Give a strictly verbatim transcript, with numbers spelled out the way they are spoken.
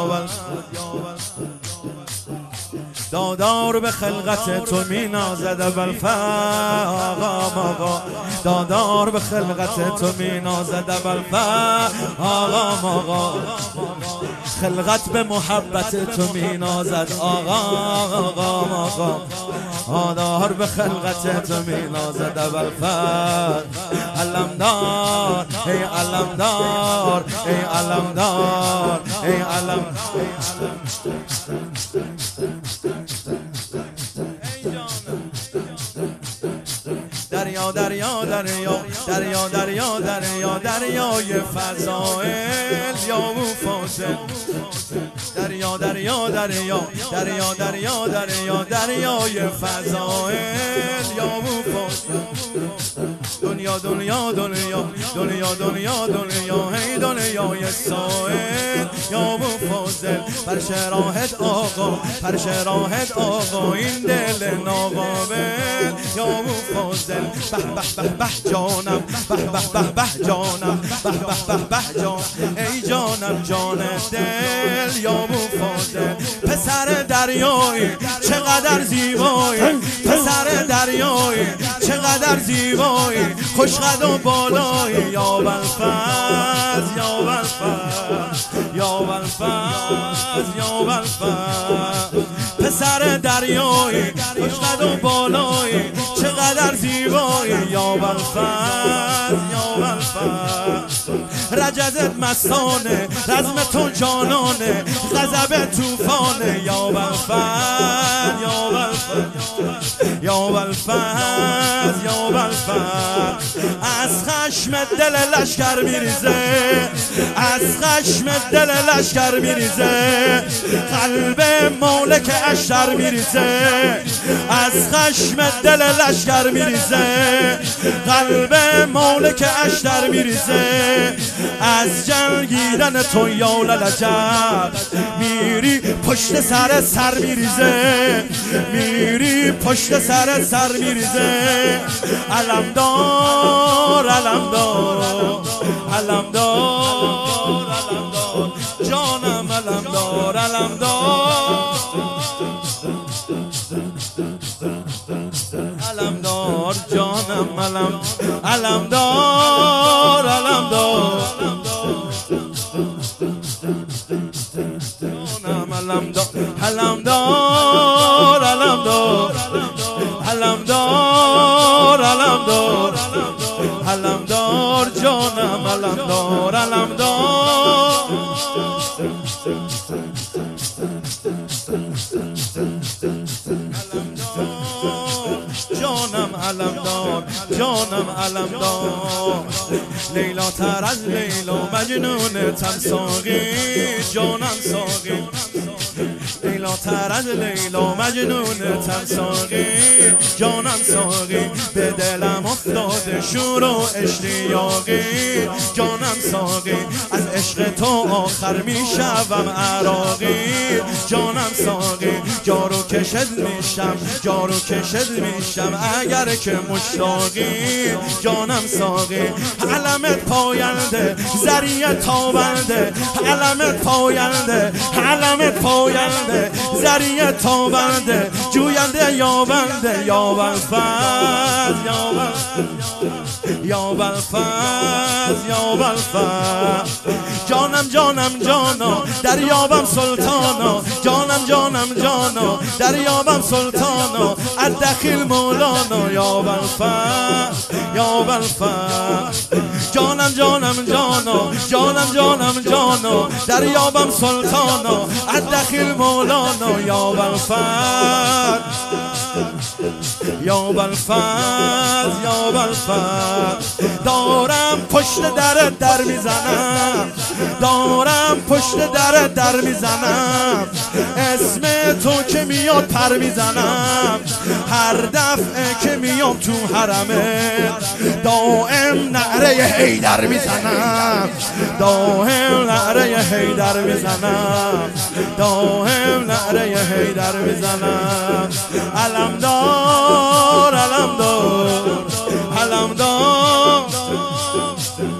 یاول دادار به خلقت تو می نازد ابوالفضل آقا آقا دادار به خلقت تو می نازد ابوالفضل آقا آقا خلقت به محبت تو می نازد آقا آقا آقا دادار به خلقت تو می نازد ابوالفضل علمدار ای علمدار ای علمدار ای علم دریا دریا دریا دریا دریا دریا دریای فضائل یا مفاضل دریا دریا دریا دریا دریا دریا دریای فضائل یا مفاضل دنیا دنیا دنیا دنیا دنیا دنیا هی دنیای سائل یا مفاضل بر شراهد آقا بر شراهد آقا این دل ناقابل یا مفاضل به به به به جانم به به به به جانم به به به به جان ای جانم جان دل یا مفاضل پسر دریایی چقدر زیبایی پسر دریایی چقدر زیبایی خوشقد و بالایی یا ابوالفضل یا ابوالفضل یا ابوالفضل یا ابوالفضل پسر دریایی خوشقد و بالایی چقدر زیبایی یا ابوالفضل یا ابوالفضل رجزت مستانه رزم تو جانانه غضب طوفانه یا ابوالفضل یا ابوالفضل یا ابوالفضل یا ابوالفضل از خشم دل لشکر میریزه از خشم دل لشکر میریزه قلب مالک اشتر میریزه از خشم دل لشکر میریزه قلب مالک اشتر میریزه از جنگیدن تو یا للجب میری پشت سر سر میریزه میری پشت سر سر میریزه علمدار علمدار علمدار علمدار جانم علمدار علمدار علمدار جانم علم علمدار علمدار جانم علمدار علمدار علمدار علمدار علمدار علمدار جانم علمدار علمدار جانم علمدار جانم علمدار لیلا تر از لیلا مجنون تن ساقی جانم ساقی لیلا تر از لیلا مجنون تن ساقی جانم ساقی به دلم افتاده شور و اشتیاقی جانم ساقی از عشق تو آخر میشوم عراقی جانم ساقی جارو کشد میشم جارو کشد میشم اگر که مشتاقی جانم ساقی علمت پاینده ذریعه تابنده علمت پاینده علمت پاینده ذریعه تابنده جوینده یابنده یا ابوالفضل یا ابوالفضل یا ابوالفضل یا ابوالفضل جانم جانم جانا دریابم سلطانا جانم جانم جانا دریابم سلطانا الدخیل مولانا یا ابوالفضل یا ابوالفضل جانم جانم جانا جانم جانم جانا دریابم سلطانا الدخیل مولانا یا ابوالفضل یا ابوالفضل یا ابوالفضل دارم پشت در در میزنم دارم پشت در در میزنم اسم تو که میاد پر میزنم هر دفعه که میام تو حرمه دائم نعره حیدر میزنم دائم نعره حیدر میزنم دائم نعره حیدر میزنم علمدار علمدار